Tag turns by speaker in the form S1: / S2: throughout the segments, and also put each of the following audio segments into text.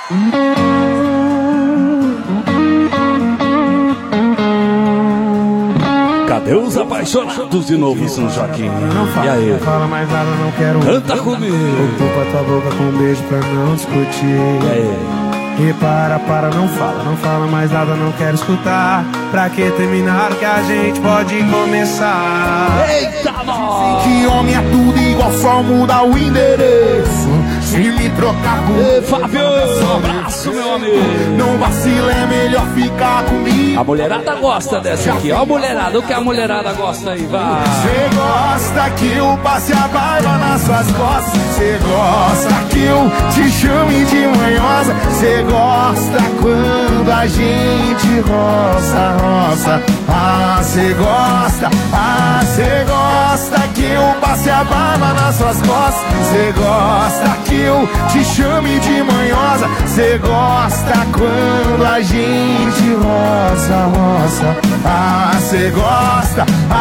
S1: Cadê os apaixonados de novo, São Joaquim?
S2: Não fala,
S1: e aí?
S2: não fala mais nada, não quero.
S1: Canta comigo.
S2: Ocupa tua boca com um beijo pra não discutir.
S1: E aí?
S2: E para, não fala mais nada, não quero escutar. Pra que terminar que a gente pode começar?
S1: Eita, nós!
S3: Que homem é tudo igual, só muda o endereço. Se me trocar por...
S1: Ei, Fábio, um abraço, meu amigo.
S3: Não vacila, é melhor ficar comigo.
S1: A mulherada gosta dessa aqui, ó a mulherada, o que a mulherada gosta aí, vai.
S3: Cê gosta que eu passe a barba nas suas costas. Cê gosta que eu te chame de manhosa. Cê gosta quando a gente roça. Ah, cê gosta que eu passe a barba nas suas costas. Cê gosta que eu te chame de manhosa. Cê gosta quando a gente roça. Ah, cê gosta,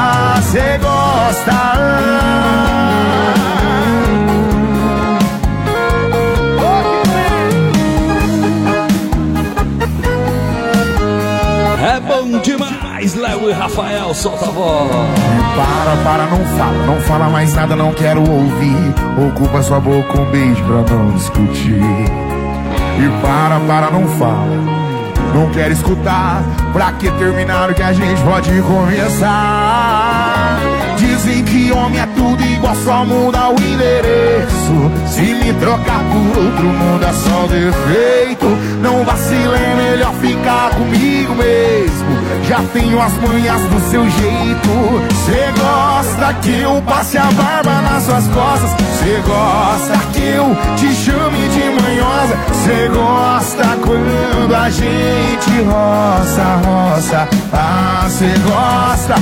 S1: É bom demais, Léo e Rafael, solta a voz.
S3: Para, não fala mais nada, não quero ouvir. Ocupa sua boca com um beijo pra não discutir. E para, não fala, não quero escutar. Pra que terminar o que a gente pode começar? Dizem que homem é tudo igual, só muda o endereço. Se me trocar por outro, muda só o defeito. Não vacila, é melhor ficar comigo mesmo. Já tenho as manhas do seu jeito. Cê gosta que eu passe a barba nas suas costas. Cê gosta que eu te chame de manhosa. Cê gosta quando a gente roça. Ah, cê gosta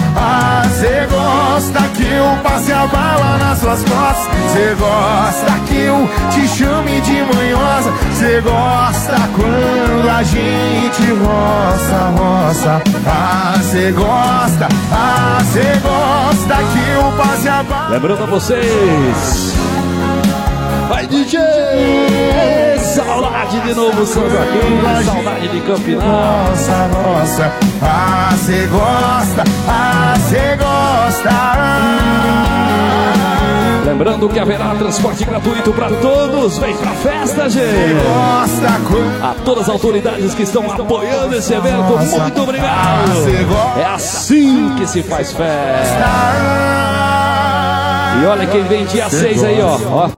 S3: que eu passe a bala nas suas costas. Cê gosta que eu te chame de manhosa. Cê gosta quando a gente roça. Ah, cê gosta que eu passe a bala.
S1: Lembrando a vocês, vai DJ, saudade de novo, São Joaquim, saudade de Campinas.
S3: Nossa, ah, cê gosta.
S1: Lembrando que haverá transporte gratuito para todos. Vem pra festa, gente. A todas as autoridades que estão apoiando esse evento, muito obrigado. É assim que se faz festa. E olha quem vem dia 6 aí, ó.